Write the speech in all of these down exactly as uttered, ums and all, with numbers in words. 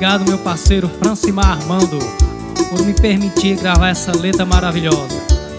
obrigado, meu parceiro Francimar Armando, por me permitir gravar essa letra maravilhosa.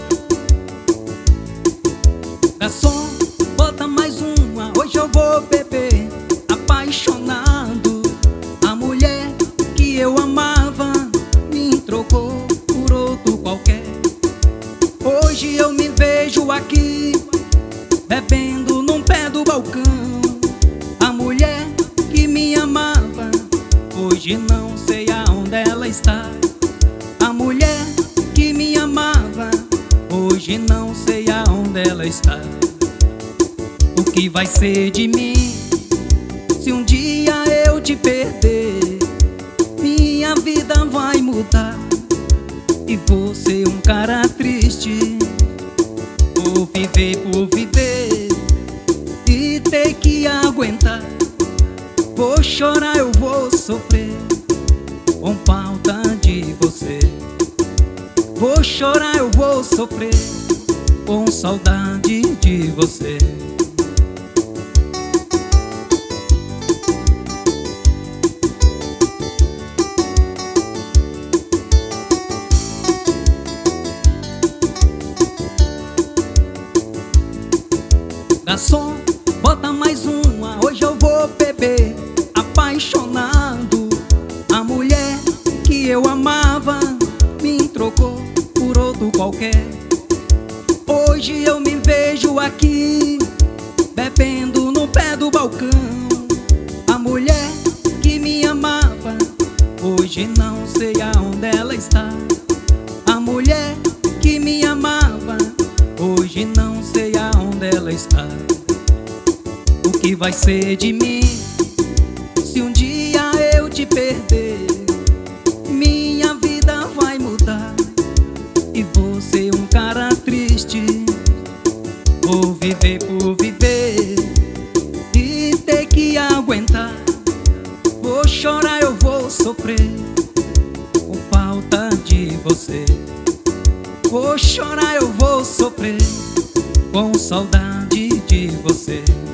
Garçom, bota mais uma, hoje eu vou beber. Apaixonado, a mulher que eu amava me trocou por outro qualquer. Hoje eu me vejo aqui, bebendo num pé do balcão. A mulher que me amava, hoje não sei aonde ela está. A mulher que me amava, hoje não sei aonde ela está. O que vai ser de mim se um dia eu te perder? Minha vida vai mudar e vou ser um cara triste. Vou viver por viver e ter que aguentar. Vou chorar, eu vou sofrer com falta de você. Vou chorar, eu vou sofrer com saudade de você. Garçom, bota mais uma, hoje eu vou beber. Apaixonado, a mulher que eu amava me trocou por outro qualquer. Hoje eu me vejo aqui, bebendo no pé do balcão. A mulher que me amava, hoje não sei aonde ela está. A mulher que me amava, hoje não sei aonde ela está. O que vai ser de mim se um dia eu te perder? Minha vida vai mudar e vou ser um cara triste. Vou viver por viver e ter que aguentar. Vou chorar, eu vou sofrer com falta de você. Vou chorar, eu vou sofrer com saudade de você.